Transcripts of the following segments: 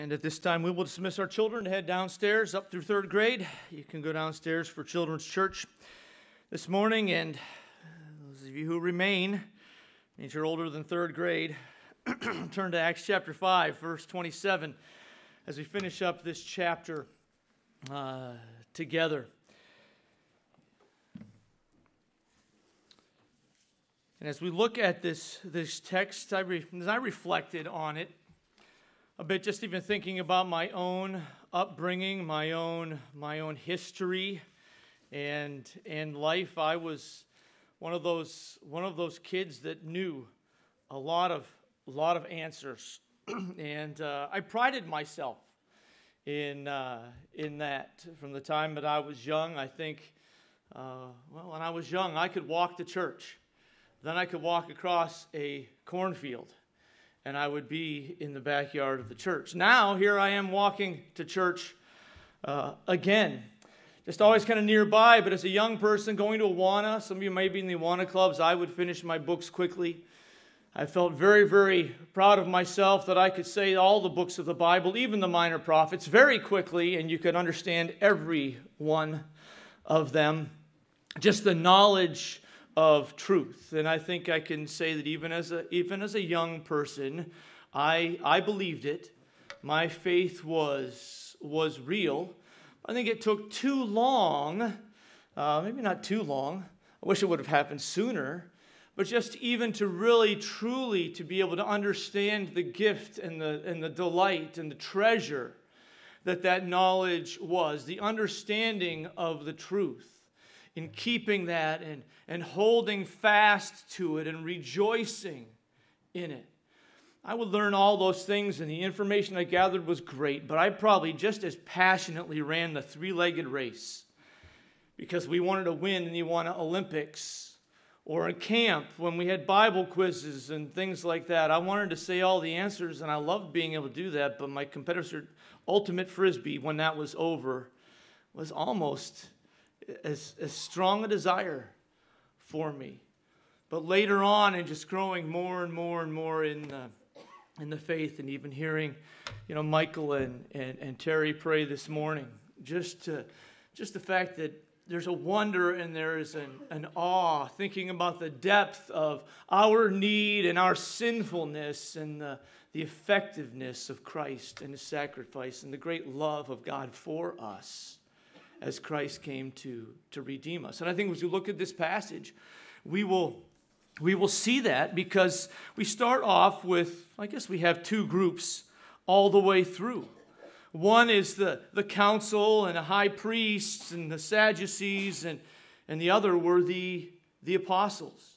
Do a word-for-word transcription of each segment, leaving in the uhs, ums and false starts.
And at this time, we will dismiss our children to head downstairs up through third grade. You can go downstairs for Children's Church this morning. And those of you who remain, means you're older than third grade, turn to Acts chapter five, verse twenty-seven, as we finish up this chapter uh, together. And as we look at this, this text, I re, as I reflected on it a bit, just even thinking about my own upbringing, my own my own history, and and life. I was one of those one of those kids that knew a lot of a lot of answers, and uh, I prided myself in uh, in that. From the time that I was young, I think, uh, well, when I was young, I could walk to church. Then I could walk across a cornfield, and I would be in the backyard of the church. Now, here I am walking to church uh, again. Just always kind of nearby, but as a young person going to Awana, some of you may be in the Awana clubs, I would finish my books quickly. I felt very, very proud of myself that I could say all the books of the Bible, even the minor prophets, very quickly, and you could understand every one of them. Just the knowledge of truth. And I think I can say that even as a even as a young person, I I believed it. My faith was was real. I think it took too long, uh, maybe not too long. I wish it would have happened sooner, but just even to really truly to be able to understand the gift and the and the delight and the treasure that that knowledge was, the understanding of the truth, in keeping that and, and holding fast to it and rejoicing in it. I would learn all those things, and the information I gathered was great, but I probably just as passionately ran the three-legged race because we wanted to win in the Awana Olympics, or in camp when we had Bible quizzes and things like that. I wanted to say all the answers, and I loved being able to do that, but my competitor, Ultimate Frisbee, when that was over, was almost As, as strong a desire for me. But later on, and just growing more and more and more in the, in the faith, and even hearing, you know, Michael and, and, and Terry pray this morning, just to, just the fact that there's a wonder and there is an, an awe, thinking about the depth of our need and our sinfulness and the, the effectiveness of Christ and His sacrifice and the great love of God for us as Christ came to, to redeem us. And I think as we look at this passage, we will, we will see that, because we start off with, I guess we have two groups all the way through. One is the, the council and the high priests and the Sadducees, and, and the other were the, the apostles.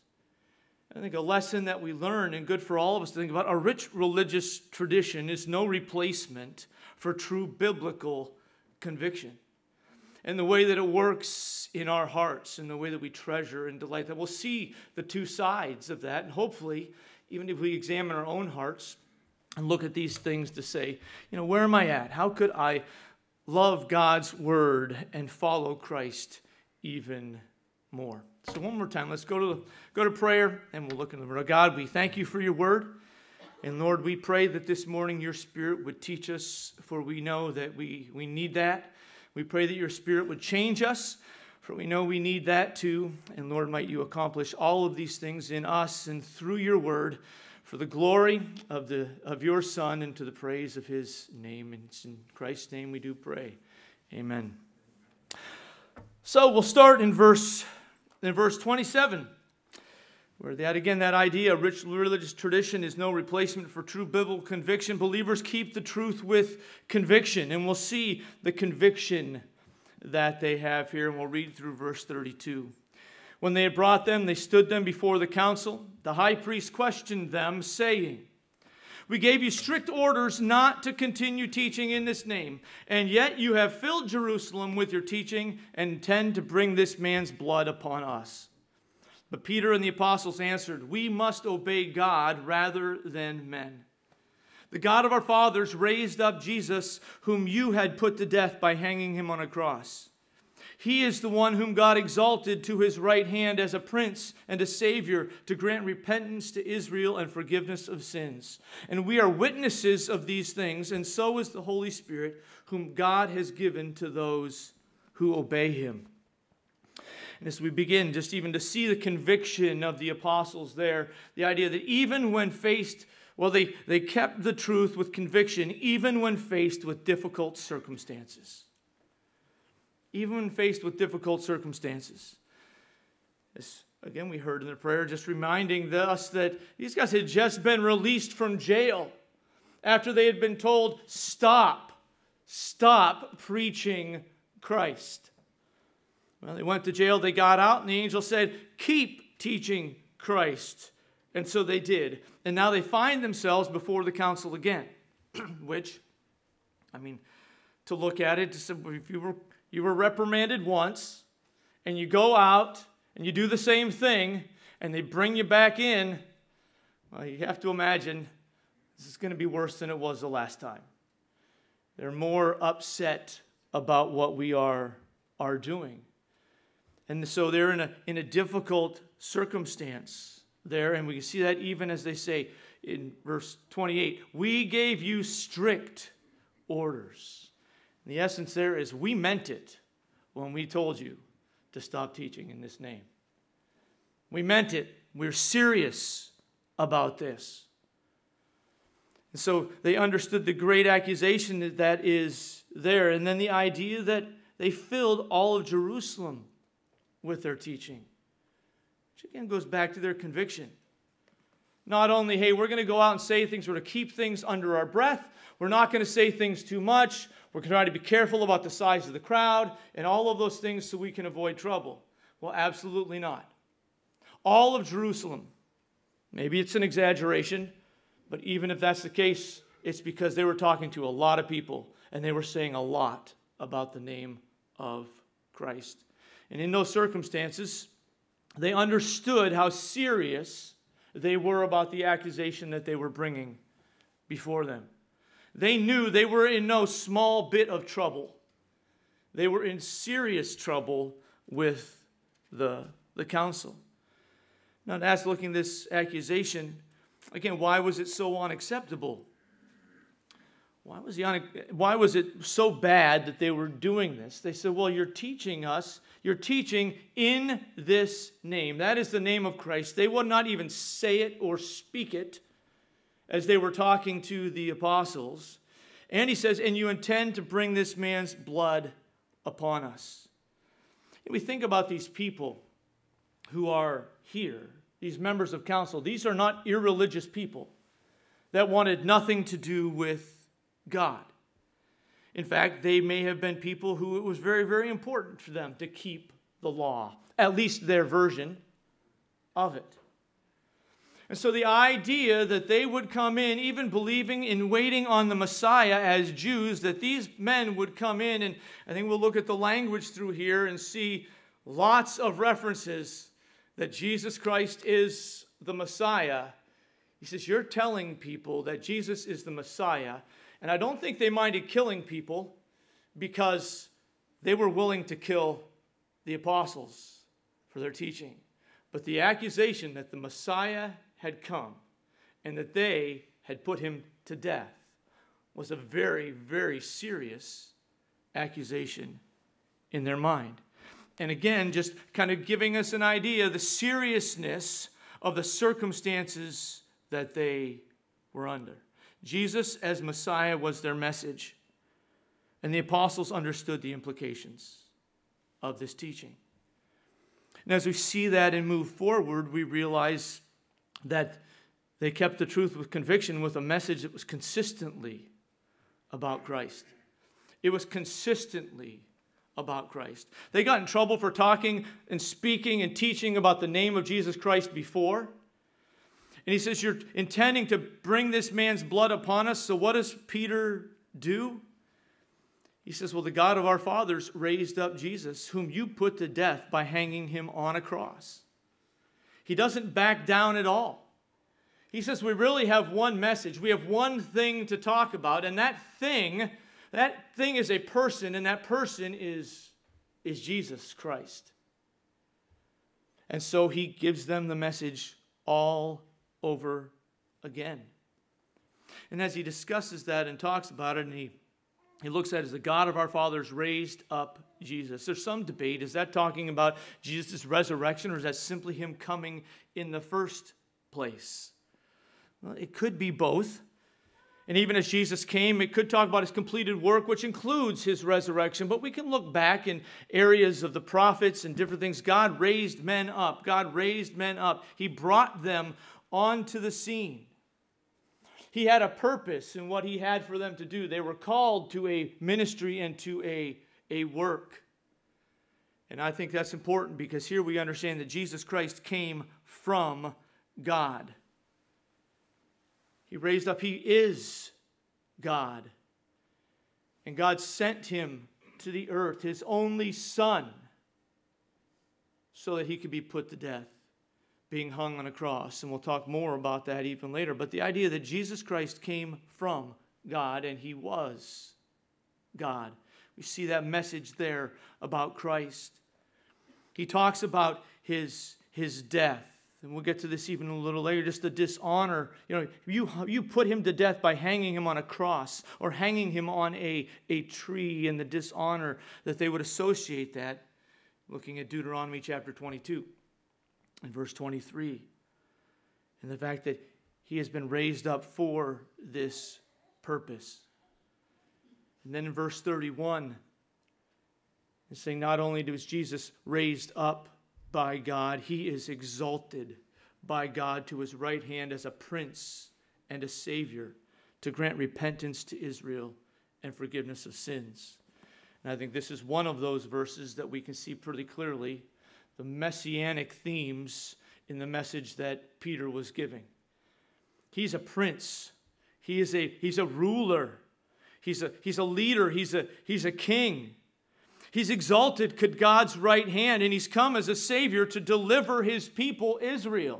I think a lesson that we learn, and good for all of us to think about, a rich religious tradition is no replacement for true biblical conviction. And the way that it works in our hearts, and the way that we treasure and delight, that we'll see the two sides of that. And hopefully, even if we examine our own hearts and look at these things to say, you know, where am I at? How could I love God's word and follow Christ even more? So one more time, let's go to the, go to prayer, and we'll look in the word. God, we thank you for your word. And Lord, we pray that this morning your Spirit would teach us, for we know that we, we need that. We pray that your Spirit would change us, for we know we need that too. And Lord, might you accomplish all of these things in us and through your word, for the glory of the of your Son and to the praise of his name. And it's in Christ's name we do pray. Amen. So we'll start in verse in verse twenty-seven. Where that again, that idea, rich religious tradition is no replacement for true biblical conviction. Believers keep the truth with conviction. And we'll see the conviction that they have here. And we'll read through verse thirty-two. When they had brought them, they stood them before the council. The high priest questioned them, saying, "We gave you strict orders not to continue teaching in this name, and yet you have filled Jerusalem with your teaching and intend to bring this man's blood upon us." But Peter and the apostles answered, "We must obey God rather than men. The God of our fathers raised up Jesus, whom you had put to death by hanging him on a cross. He is the one whom God exalted to his right hand as a prince and a savior to grant repentance to Israel and forgiveness of sins. And we are witnesses of these things, and so is the Holy Spirit, whom God has given to those who obey him. And as we begin just even to see the conviction of the apostles there, the idea that even when faced, well, they, they kept the truth with conviction, even when faced with difficult circumstances. Even when faced with difficult circumstances. As, again, we heard in the prayer, just reminding us that these guys had just been released from jail after they had been told, stop, stop preaching Christ. Well, they went to jail, they got out, and the angel said, keep teaching Christ. And so they did. And now they find themselves before the council again, which, I mean, to look at it, if you were You were reprimanded once, and you go out, and you do the same thing, and they bring you back in, well, you have to imagine this is going to be worse than it was the last time. They're more upset about what we are, are doing. And so they're in a, in a difficult circumstance there, and we can see that even as they say in verse twenty-eight, we gave you strict orders. The essence there is we meant it when we told you to stop teaching in this name. We meant it. We're serious about this. And so they understood the great accusation that is there. And then the idea that they filled all of Jerusalem with their teaching. Which again goes back to their conviction. Not only, hey, we're going to go out and say things, we're going to keep things under our breath. We're not going to say things too much. We're going to try to be careful about the size of the crowd and all of those things so we can avoid trouble. Well, absolutely not. All of Jerusalem, maybe it's an exaggeration, but even if that's the case, it's because they were talking to a lot of people and they were saying a lot about the name of Christ. And in those circumstances, they understood how serious they were about the accusation that they were bringing before them. They knew they were in no small bit of trouble. They were in serious trouble with the, the council. Now, as looking at this accusation, again, why was it so unacceptable? Why was, the un- why was it so bad that they were doing this? They said, well, you're teaching us, you're teaching in this name. That is the name of Christ. They would not even say it or speak it as they were talking to the apostles. And he says, and you intend to bring this man's blood upon us. And we think about these people who are here, these members of council. These are not irreligious people that wanted nothing to do with God. In fact, they may have been people who it was very, very important for them to keep the law, at least their version of it. And so the idea that they would come in, even believing in waiting on the Messiah as Jews, that these men would come in, and I think we'll look at the language through here and see lots of references that Jesus Christ is the Messiah. He says, you're telling people that Jesus is the Messiah. And I don't think they minded killing people because they were willing to kill the apostles for their teaching. But the accusation that the Messiah had come and that they had put him to death was a very, very serious accusation in their mind. And again, just kind of giving us an idea of the seriousness of the circumstances that they were under. Jesus as Messiah was their message, and the apostles understood the implications of this teaching. And as we see that and move forward, we realize that they kept the truth with conviction with a message that was consistently about Christ. It was consistently about Christ. They got in trouble for talking and speaking and teaching about the name of Jesus Christ before. And he says, you're intending to bring this man's blood upon us. So what does Peter do? He says, well, the God of our fathers raised up Jesus, whom you put to death by hanging him on a cross. He doesn't back down at all. He says, we really have one message. We have one thing to talk about. And that thing, that thing is a person, and that person is is Jesus Christ. And so he gives them the message all over again. And as he discusses that and talks about it, and he, he looks at it as the God of our fathers raised up Jesus. There's some debate. Is that talking about Jesus' resurrection, or is that simply him coming in the first place? Well, it could be both. And even as Jesus came, it could talk about his completed work, which includes his resurrection. But we can look back in areas of the prophets and different things. God raised men up. God raised men up. He brought them onto the scene. He had a purpose in what he had for them to do. They were called to a ministry and to a, a work. And I think that's important because here we understand that Jesus Christ came from God. He raised up, he is God. And God sent him to the earth, his only son, so that he could be put to death, being hung on a cross. And we'll talk more about that even later. But the idea that Jesus Christ came from God and he was God. We see that message there about Christ. He talks about his, his death. And we'll get to this even a little later, just the dishonor. You know, you, you put him to death by hanging him on a cross or hanging him on a, a tree, and the dishonor that they would associate that. Looking at Deuteronomy chapter twenty-two and verse twenty-three. And the fact that he has been raised up for this purpose. And then in verse thirty-one, it's saying not only was Jesus raised up by God, he is exalted by God to his right hand as a prince and a savior to grant repentance to Israel and forgiveness of sins. And I think this is one of those verses that we can see pretty clearly the messianic themes in the message that Peter was giving. He's a prince. He is a, he's a ruler. He's a, he's a leader. He's a, he's a king. He's exalted to God's right hand, and he's come as a savior to deliver his people, Israel.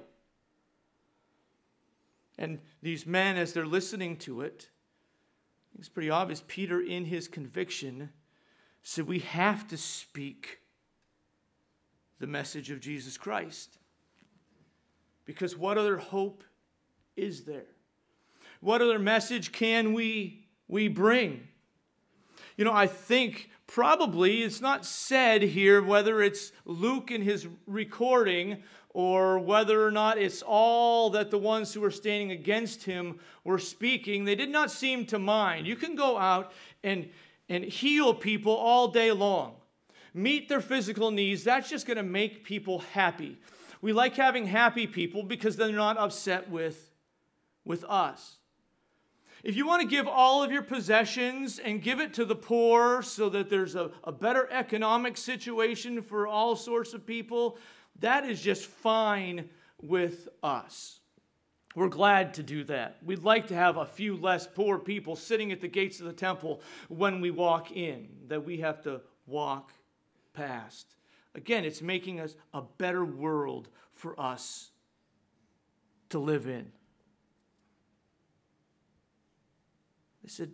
And these men, as they're listening to it, it's pretty obvious. Peter, in his conviction, said we have to speak the message of Jesus Christ. Because what other hope is there? What other message can we, we bring? You know, I think probably it's not said here whether it's Luke in his recording or whether or not it's all that the ones who were standing against him were speaking. They did not seem to mind. You can go out and, and heal people all day long. Meet their physical needs. That's just going to make people happy. We like having happy people because they're not upset with, with us. If you want to give all of your possessions and give it to the poor so that there's a, a better economic situation for all sorts of people, that is just fine with us. We're glad to do that. We'd like to have a few less poor people sitting at the gates of the temple when we walk in, that we have to walk past. Again, it's making us a better world for us to live in. I said,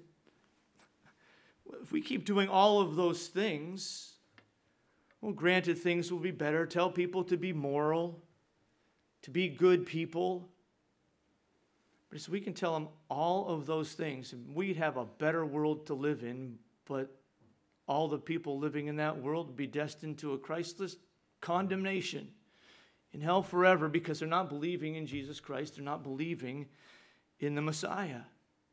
if we keep doing all of those things, well, granted, things will be better. Tell people to be moral, to be good people. But so we can tell them all of those things, and we'd have a better world to live in, but all the people living in that world would be destined to a Christless condemnation in hell forever because they're not believing in Jesus Christ. They're not believing in the Messiah.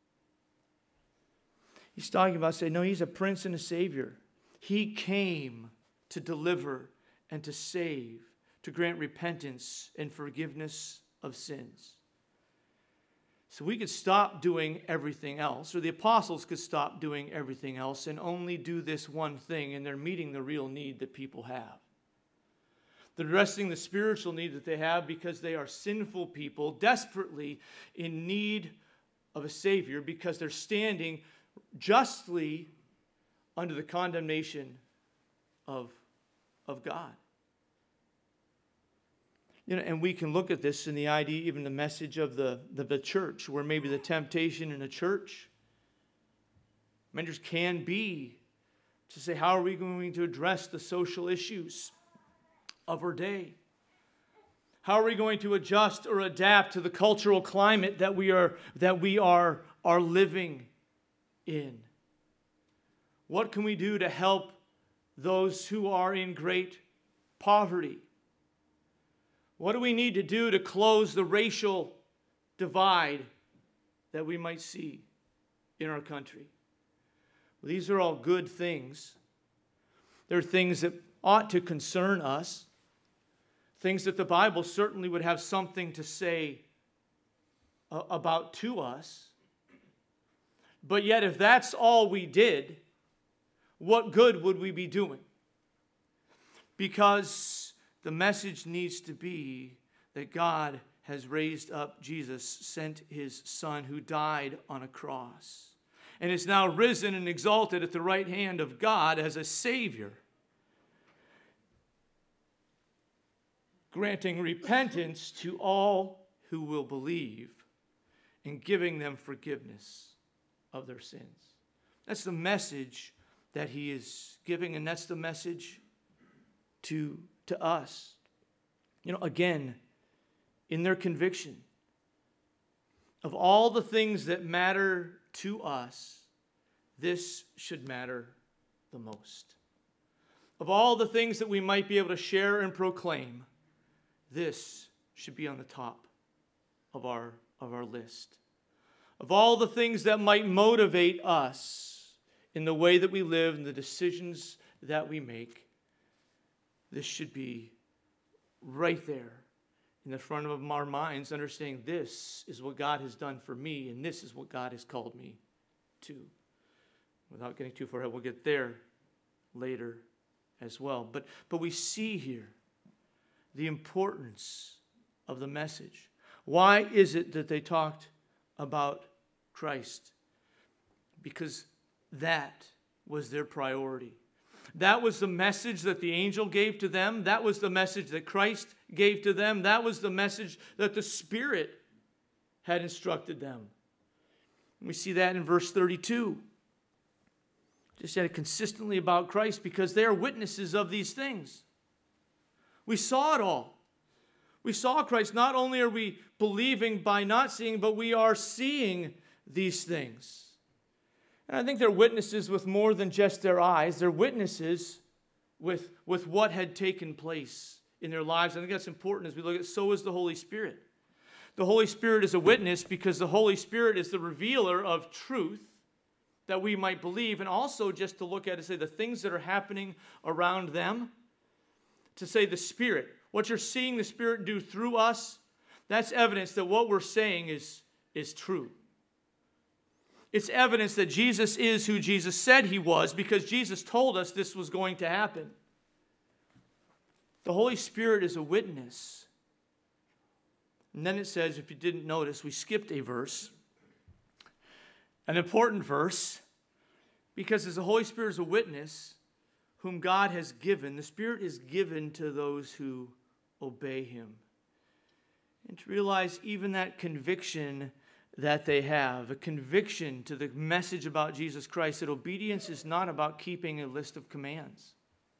He's talking about saying, no, he's a prince and a savior. He came to deliver and to save, to grant repentance and forgiveness of sins. So we could stop doing everything else, or the apostles could stop doing everything else and only do this one thing, and they're meeting the real need that people have. They're addressing the spiritual need that they have because they are sinful people desperately in need of a Savior because they're standing justly under the condemnation of, of God. You know, and we can look at this in the idea, even the message of the, the, the church, where maybe the temptation in a church, members can be to say, how are we going to address the social issues of our day? How are we going to adjust or adapt to the cultural climate that we are, that we are, are living in? What can we do to help those who are in great poverty? What do we need to do to close the racial divide that we might see in our country? Well, these are all good things. They're things that ought to concern us. Things that the Bible certainly would have something to say uh, about to us. But yet, if that's all we did, what good would we be doing? Because the message needs to be that God has raised up Jesus, sent his Son who died on a cross, and is now risen and exalted at the right hand of God as a Savior, granting repentance to all who will believe and giving them forgiveness of their sins. That's the message that he is giving, and that's the message to, to us. You know, again, in their conviction of all the things that matter to us, this should matter the most. Of all the things that we might be able to share and proclaim, this should be on the top of our, of our list. Of all the things that might motivate us in the way that we live and the decisions that we make, this should be right there in the front of our minds, understanding this is what God has done for me, and this is what God has called me to. Without getting too far ahead, we'll get there later as well. But, but we see here the importance of the message. Why is it that they talked about Christ? Because that was their priority. That was the message that the angel gave to them. That was the message that Christ gave to them. That was the message that the Spirit had instructed them. We see that in verse thirty-two. Just said it consistently about Christ because they are witnesses of these things. We saw it all. We saw Christ. Not only are we believing by not seeing, but we are seeing these things. And I think they're witnesses with more than just their eyes. They're witnesses with, with what had taken place in their lives. I think that's important as we look at, so is the Holy Spirit. The Holy Spirit is a witness because the Holy Spirit is the revealer of truth that we might believe, and also just to look at and say the things that are happening around them, to say the Spirit, what you're seeing the Spirit do through us, that's evidence that what we're saying is, is true. It's evidence that Jesus is who Jesus said he was because Jesus told us this was going to happen. The Holy Spirit is a witness. And then it says, if you didn't notice, we skipped a verse. An important verse, because as the Holy Spirit is a witness, whom God has given, the Spirit is given to those who obey him. And to realize even that conviction that they have, a conviction to the message about Jesus Christ, that obedience is not about keeping a list of commands.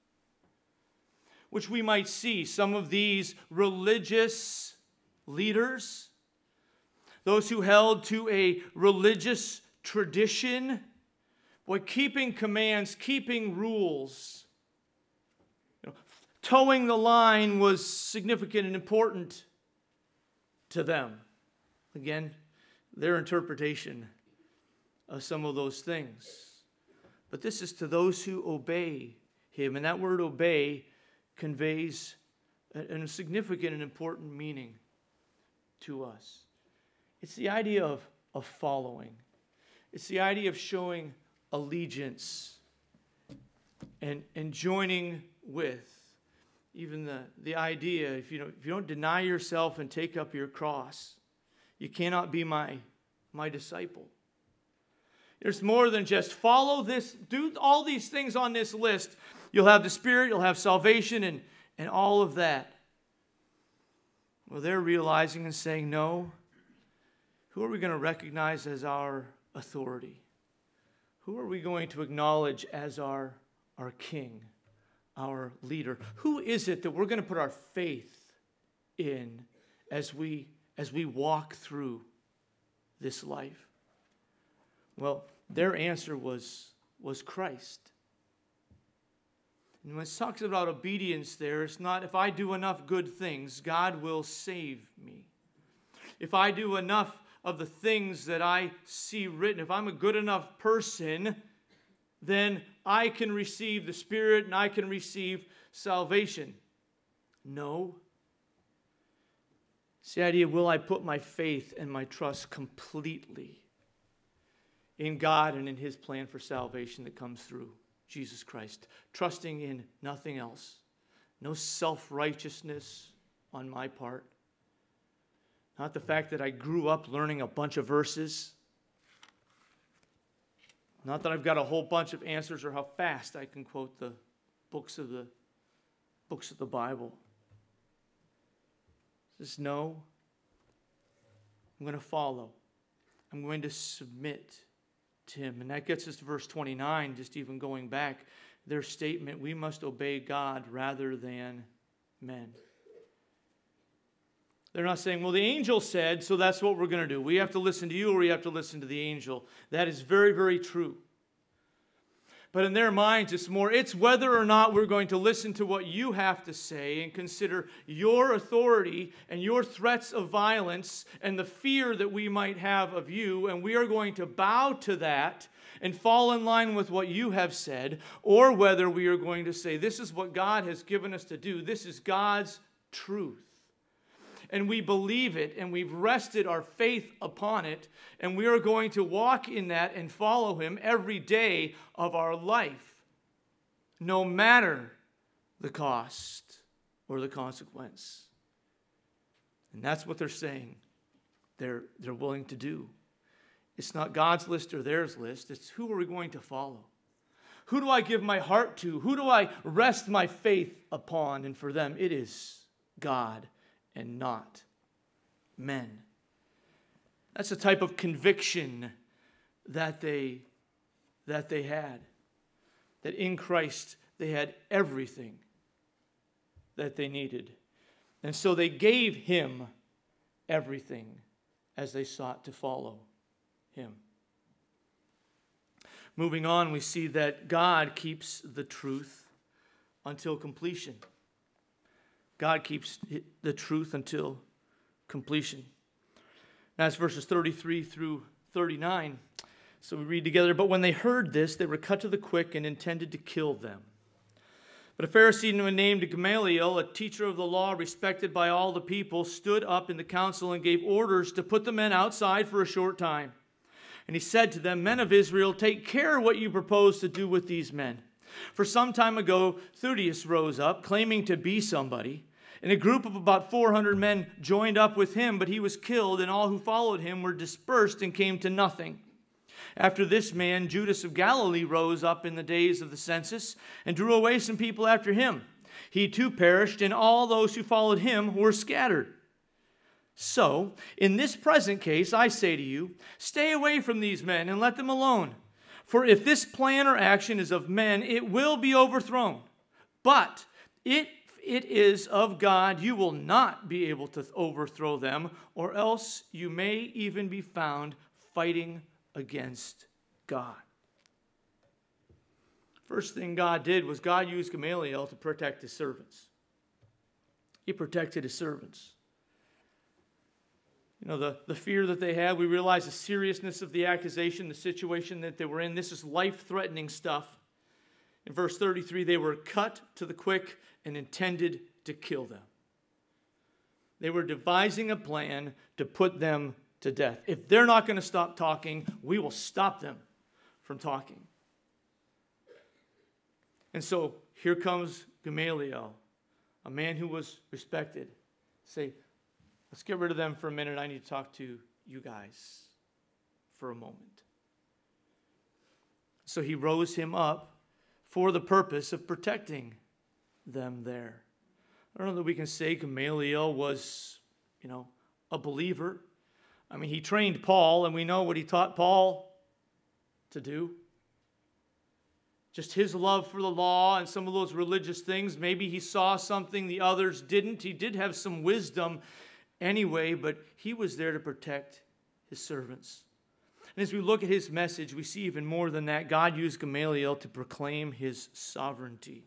Which we might see some of these religious leaders, those who held to a religious tradition, boy, keeping commands, keeping rules, you know, towing the line was significant and important to them. Again, their interpretation of some of those things. But this is to those who obey him. And that word obey conveys a, a significant and important meaning to us. It's the idea of, of following. It's the idea of showing allegiance and, and joining with. Even the, the idea, if you, don't, if you don't deny yourself and take up your cross, you cannot be my, my disciple. There's more than just follow this, do all these things on this list. You'll have the Spirit, you'll have salvation, and, and all of that. Well, they're realizing and saying, no, who are we going to recognize as our authority? Who are we going to acknowledge as our, our King, our leader. Who is it that we're going to put our faith in as we as we walk through this life? Well, their answer was, was Christ. And when it talks about obedience there, it's not if I do enough good things, God will save me. If I do enough of the things that I see written, if I'm a good enough person, then I can receive the Spirit and I can receive salvation. No. It's the idea, will I put my faith and my trust completely in God and in His plan for salvation that comes through Jesus Christ, trusting in nothing else, no self-righteousness on my part, not the fact that I grew up learning a bunch of verses, not that I've got a whole bunch of answers or how fast I can quote the books of the books of the Bible. Just no, I'm going to follow. I'm going to submit to Him. And that gets us to verse twenty-nine, just even going back, their statement, we must obey God rather than men. They're not saying, well, the angel said, so that's what we're going to do. We have to listen to you or we have to listen to the angel. That is very, very true. But in their minds, it's more, it's whether or not we're going to listen to what you have to say and consider your authority and your threats of violence and the fear that we might have of you, and we are going to bow to that and fall in line with what you have said, or whether we are going to say, this is what God has given us to do. This is God's truth. And we believe it, and we've rested our faith upon it, and we are going to walk in that and follow Him every day of our life, no matter the cost or the consequence. And that's what they're saying they're, they're willing to do. It's not God's list or theirs list. It's who are we going to follow? Who do I give my heart to? Who do I rest my faith upon? And for them, it is God and not men. That's a type of conviction that they, that they had. That in Christ they had everything that they needed. And so they gave Him everything as they sought to follow Him. Moving on, we see that God keeps the truth until completion. God keeps the truth until completion. That's verses thirty-three through thirty-nine. So we read together, but when they heard this, they were cut to the quick and intended to kill them. But a Pharisee named Gamaliel, a teacher of the law respected by all the people, stood up in the council and gave orders to put the men outside for a short time. And he said to them, men of Israel, take care what you propose to do with these men. For some time ago, Theudas rose up, claiming to be somebody, and a group of about four hundred men joined up with him, but he was killed, and all who followed him were dispersed and came to nothing. After this man, Judas of Galilee rose up in the days of the census and drew away some people after him. He too perished, and all those who followed him were scattered. So, in this present case, I say to you, stay away from these men and let them alone. For if this plan or action is of men, it will be overthrown. But if it is of God, you will not be able to overthrow them, or else you may even be found fighting against God. First thing God did was God used Gamaliel to protect His servants. He protected His servants. You know, the, the fear that they had, we realize the seriousness of the accusation, the situation that they were in. This is life-threatening stuff. In verse thirty-three, they were cut to the quick and intended to kill them. They were devising a plan to put them to death. If they're not going to stop talking, we will stop them from talking. And so here comes Gamaliel, a man who was respected. Say, let's get rid of them for a minute. I need to talk to you guys for a moment. So he rose him up for the purpose of protecting them there. I don't know that we can say Gamaliel was, you know, a believer. I mean, he trained Paul, and we know what he taught Paul to do. just his love for the law and some of those religious things. Maybe he saw something the others didn't. He did have some wisdom anyway, but he was there to protect his servants. And as we look at his message, we see even more than that. God used Gamaliel to proclaim his sovereignty.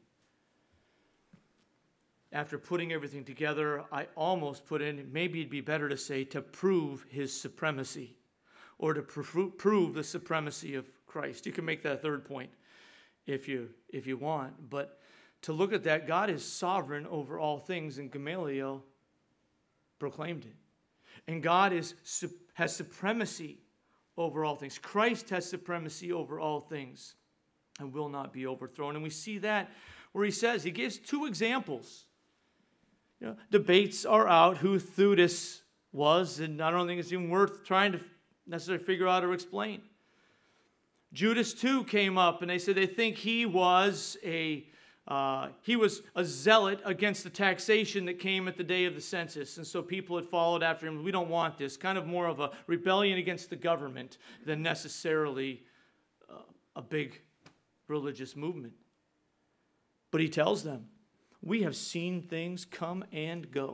After putting everything together, I almost put in, maybe it'd be better to say, to prove his supremacy, or to pr- prove the supremacy of Christ. You can make that a third point if you, if you want. But to look at that, God is sovereign over all things, and Gamaliel proclaimed it. And God is has supremacy over all things. Christ has supremacy over all things and will not be overthrown. And we see that where he says, he gives two examples. You know, debates are out who Theudas was, and I don't think it's even worth trying to necessarily figure out or explain. Judas too came up, and they said they think he was a uh, he was a zealot against the taxation that came at the day of the census, and so people had followed after him. We don't want this. Kind of more of a rebellion against the government than necessarily uh, a big religious movement. But he tells them, we have seen things come and go.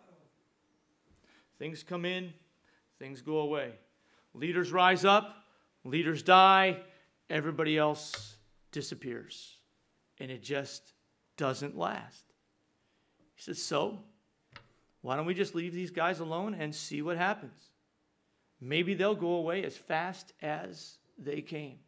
Things come in, things go away. Leaders rise up, leaders die, everybody else disappears. And it just doesn't last. He says, so, why don't we just leave these guys alone and see what happens? Maybe they'll go away as fast as they came.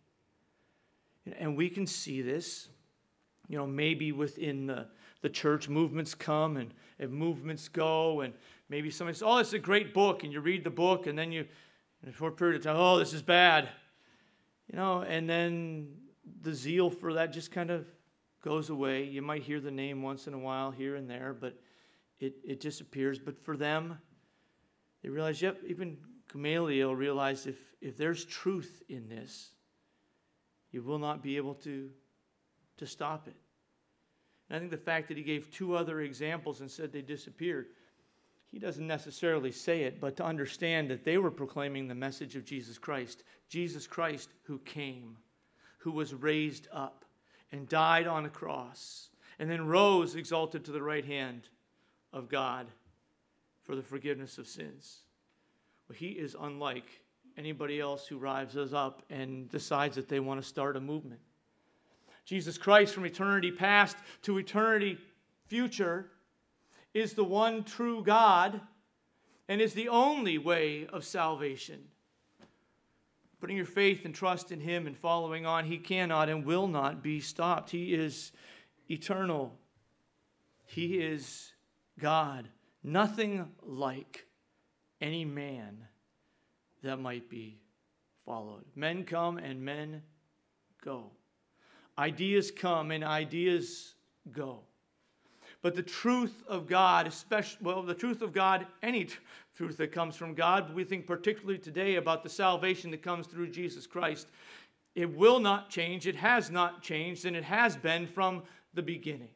And we can see this, you know, maybe within the, the church, movements come and, and movements go, and maybe somebody says, oh, it's a great book, and you read the book, and then you, in a short period of time, oh, this is bad. You know, and then the zeal for that just kind of goes away. You might hear the name once in a while here and there, but it, it disappears. But for them, they realize, yep, even Gamaliel realized if, if there's truth in this, you will not be able to, to stop it. And I think the fact that he gave two other examples and said they disappeared, he doesn't necessarily say it, but to understand that they were proclaiming the message of Jesus Christ. Jesus Christ who came, who was raised up and died on a cross, and then rose exalted to the right hand of God for the forgiveness of sins. Well, he is unlike anybody else who rises up and decides that they want to start a movement. Jesus Christ, from eternity past to eternity future, is the one true God and is the only way of salvation. Putting your faith and trust in him and following on, he cannot and will not be stopped. He is eternal. He is God. Nothing like any man that might be followed. Men come and men go. Ideas come and ideas go. But the truth of God, especially, well, the truth of God, any tr- truth that comes from God, but we think particularly today about the salvation that comes through Jesus Christ, it will not change, it has not changed, and it has been from the beginning.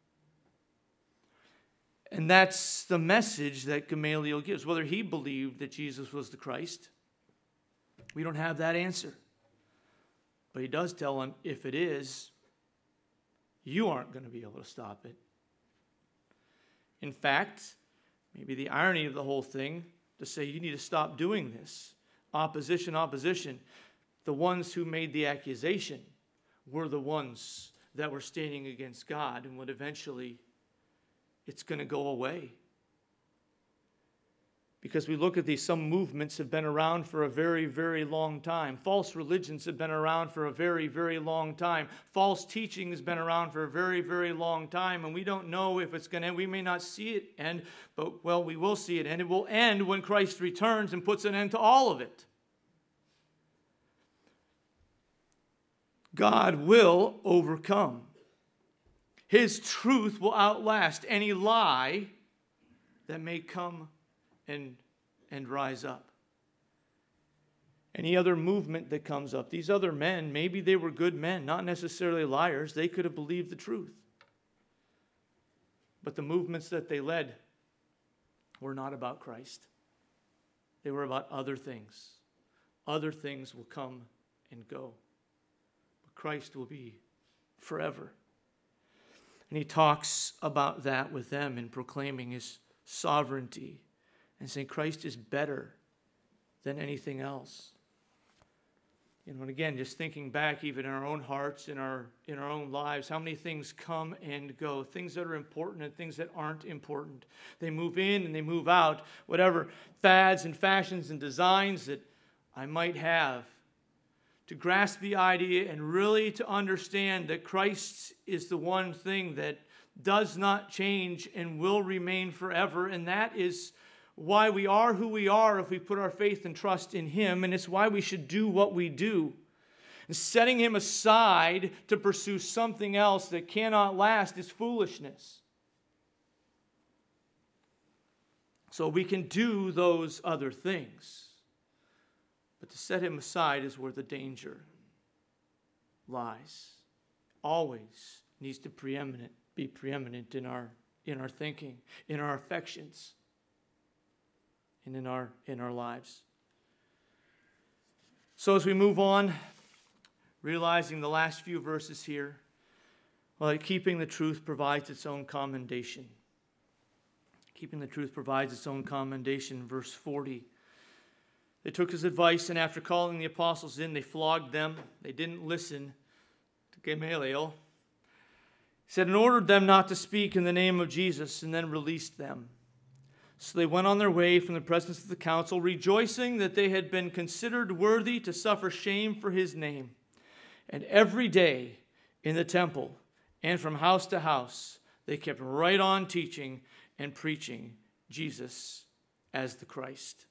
And that's the message that Gamaliel gives. Whether he believed that Jesus was the Christ, we don't have that answer. But he does tell him, if it is, you aren't going to be able to stop it. In fact, maybe the irony of the whole thing, to say you need to stop doing this. Opposition, opposition. The ones who made the accusation were the ones that were standing against God, and would eventually, it's going to go away. Because we look at these, some movements have been around for a very, very long time. False religions have been around for a very, very long time. False teaching has been around for a very, very long time. And we don't know if it's going to end. We may not see it end, but, well, we will see it end. It will end when Christ returns and puts an end to all of it. God will overcome. His truth will outlast any lie that may come and, and rise up. Any other movement that comes up, these other men, maybe they were good men, not necessarily liars. They could have believed the truth. But the movements that they led were not about Christ. They were about other things. Other things will come and go. But Christ will be forever. And he talks about that with them in proclaiming his sovereignty and saying Christ is better than anything else. You know, and again, just thinking back even in our own hearts, in our in our own lives, how many things come and go, things that are important and things that aren't important. They move in and they move out, whatever fads and fashions and designs that I might have. To grasp the idea and really to understand that Christ is the one thing that does not change and will remain forever, and that is why we are who we are if we put our faith and trust in him, and it's why we should do what we do. And setting him aside to pursue something else that cannot last is foolishness. So we can do those other things, but to set him aside is where the danger lies. Always needs to preeminent, be preeminent in our in our thinking, in our affections, and in our in our lives. So as we move on, realizing the last few verses here, well, keeping the truth provides its own commendation. Keeping the truth provides its own commendation. Verse forty. They took his advice, and after calling the apostles in, they flogged them. They didn't listen to Gamaliel. He said, and ordered them not to speak in the name of Jesus, and then released them. So they went on their way from the presence of the council, rejoicing that they had been considered worthy to suffer shame for his name. And every day in the temple and from house to house, they kept right on teaching and preaching Jesus as the Christ.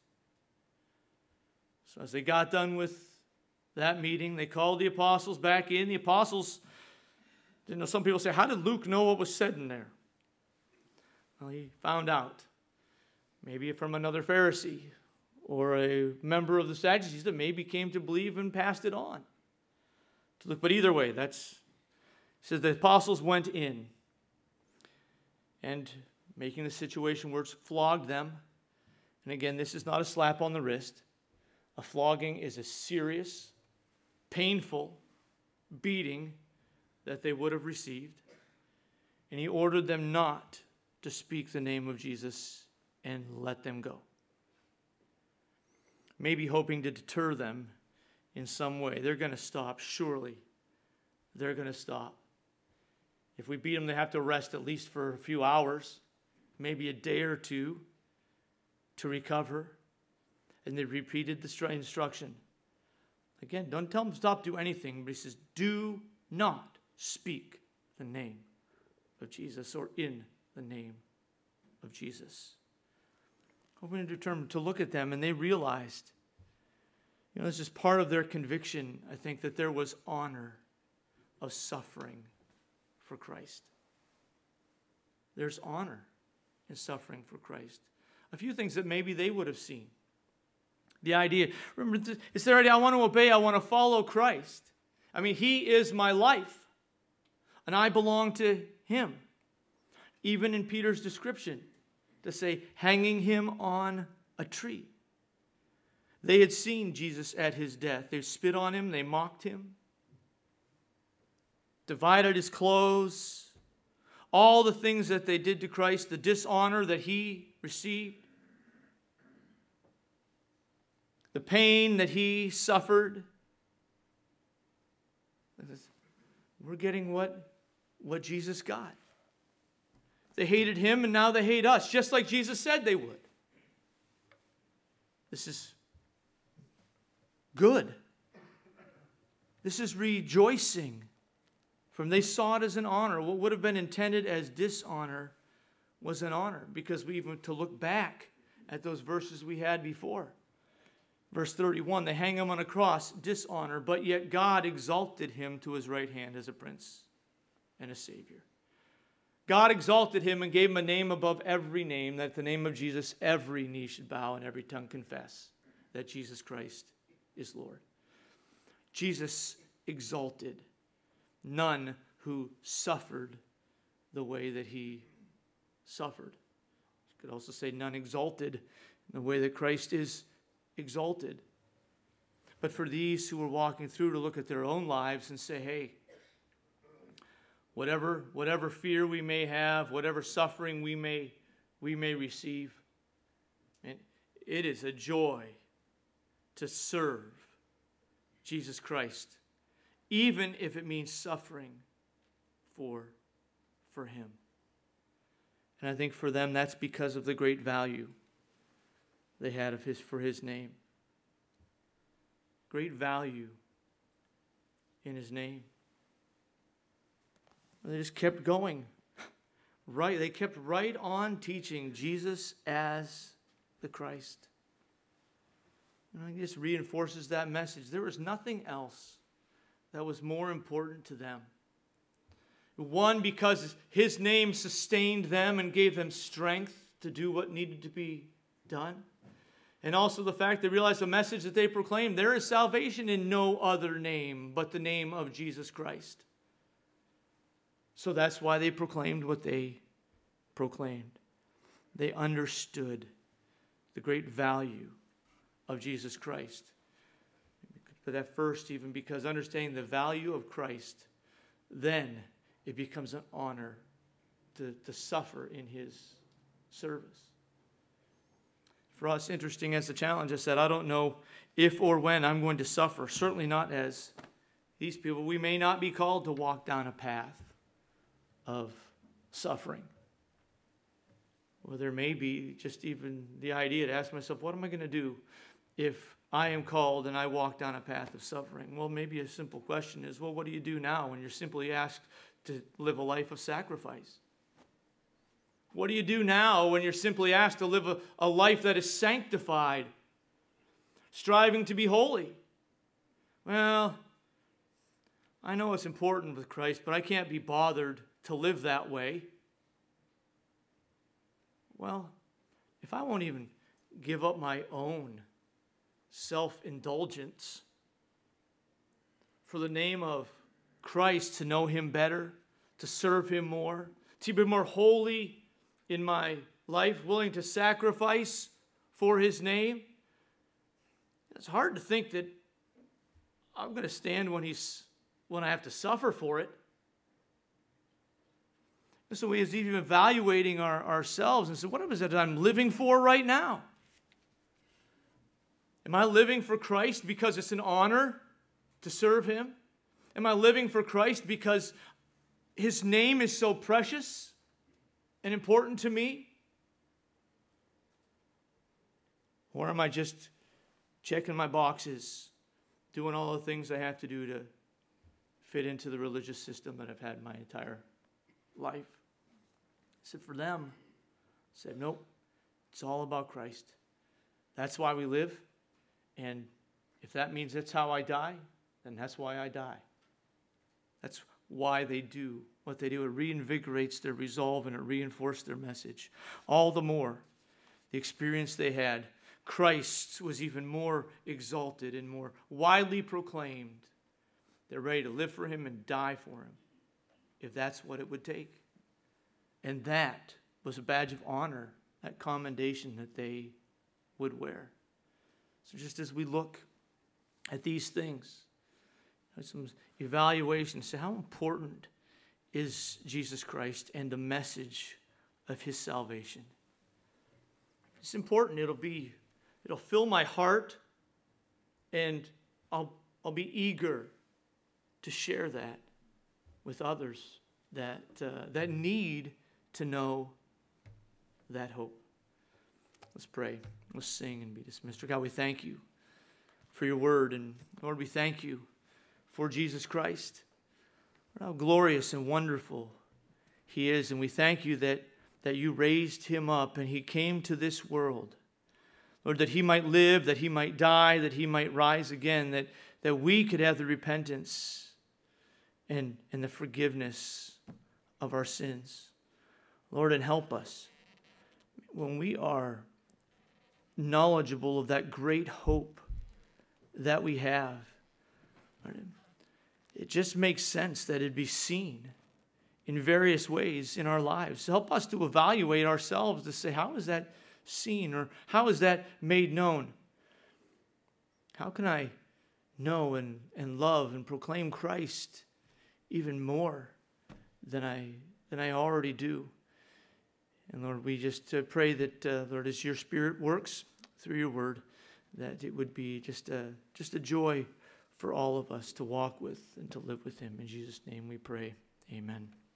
So as they got done with that meeting, they called the apostles back in. The apostles, you know, some people say, how did Luke know what was said in there? Well, he found out. Maybe from another Pharisee or a member of the Sadducees that maybe came to believe and passed it on to Luke. But either way, that's, it says the apostles went in and making the situation worse, flogged them. And again, this is not a slap on the wrist. A flogging is a serious, painful beating that they would have received. And he ordered them not to speak the name of Jesus and let them go. Maybe hoping to deter them in some way. They're going to stop, surely. They're going to stop. If we beat them, they have to rest at least for a few hours, maybe a day or two to recover. And they repeated the instruction. Again, don't tell them to stop, do anything, but he says, do not speak the name of Jesus or in the name of Jesus. Hoping to determine to look at them, and they realized, you know, this is part of their conviction, I think, that there was honor of suffering for Christ. There's honor in suffering for Christ. A few things that maybe they would have seen. The idea, remember, it's their idea, I want to obey, I want to follow Christ. I mean, he is my life, and I belong to him. Even in Peter's description, to say, hanging him on a tree. They had seen Jesus at his death. They spit on him, they mocked him, divided his clothes, all the things that they did to Christ, the dishonor that he received, the pain that he suffered. We're getting what, what Jesus got. They hated him, and now they hate us, just like Jesus said they would. This is good. This is rejoicing. From they saw it as an honor. What would have been intended as dishonor was an honor, because we even to look back at those verses we had before. Verse thirty-one, they hang him on a cross, dishonor, but yet God exalted him to his right hand as a prince and a savior. God exalted him and gave him a name above every name, that at the name of Jesus every knee should bow and every tongue confess that Jesus Christ is Lord. Jesus exalted, none who suffered the way that he suffered. You could also say none exalted in the way that Christ is exalted. But for these who were walking through to look at their own lives and say, hey, whatever, whatever fear we may have, whatever suffering we may, we may receive. And it is a joy to serve Jesus Christ, even if it means suffering for, for him. And I think for them, that's because of the great value they had of his, for his name. Great value in his name. They just kept going. Right, they kept right on teaching Jesus as the Christ. And it just reinforces that message. There was nothing else that was more important to them. One, because his name sustained them and gave them strength to do what needed to be done. And also the fact they realized the message that they proclaimed, there is salvation in no other name but the name of Jesus Christ. So that's why they proclaimed what they proclaimed. They understood the great value of Jesus Christ. But at first, even because understanding the value of Christ, then it becomes an honor to, to suffer in his service. For us, interesting as the challenge, I said, I don't know if or when I'm going to suffer. Certainly not as these people. We may not be called to walk down a path of suffering. Or there may be just even the idea to ask myself, what am I going to do if I am called and I walk down a path of suffering? Well, maybe a simple question is, well, what do you do now when you're simply asked to live a life of sacrifice? What do you do now when you're simply asked to live a, a life that is sanctified, striving to be holy? Well, I know it's important with Christ, but I can't be bothered to live that way. Well, if I won't even give up my own self-indulgence for the name of Christ, to know him better, to serve him more, to be more holy in my life, willing to sacrifice for his name, it's hard to think that I'm going to stand when he's when I have to suffer for it. And so we is even evaluating our, ourselves and say, what is it that I'm living for right now? Am I living for Christ because it's an honor to serve him? Am I living for Christ because his name is so precious and important to me? Or am I just checking my boxes, doing all the things I have to do to fit into the religious system that I've had my entire life? So for them, I said, nope, it's all about Christ. That's why we live. And if that means that's how I die, then that's why I die. That's why they do what they do. It reinvigorates their resolve and it reinforced their message. All the more, the experience they had, Christ was even more exalted and more widely proclaimed. They're ready to live for him and die for him, if that's what it would take. And that was a badge of honor, that commendation that they would wear. So just as we look at these things, some evaluation, say how important is Jesus Christ and the message of his salvation. It's important. It'll be, it'll fill my heart, and I'll I'll be eager to share that with others that uh, that need to know that hope. Let's pray. Let's sing and be dismissed. God, we thank you for your word, and Lord, we thank you for Jesus Christ. How glorious and wonderful he is, and we thank you that, that you raised him up and he came to this world. Lord, that he might live, that he might die, that he might rise again, that, that we could have the repentance and, and the forgiveness of our sins. Lord, and help us when we are knowledgeable of that great hope that we have. Lord, it just makes sense that it be seen in various ways in our lives. Help us to evaluate ourselves to say, how is that seen, or how is that made known? How can I know and, and love and proclaim Christ even more than I than I already do. And Lord, we just uh, pray that, uh, Lord, as your Spirit works through your word, that it would be just a, just a joy for all of us to walk with and to live with him. In Jesus' name we pray. Amen.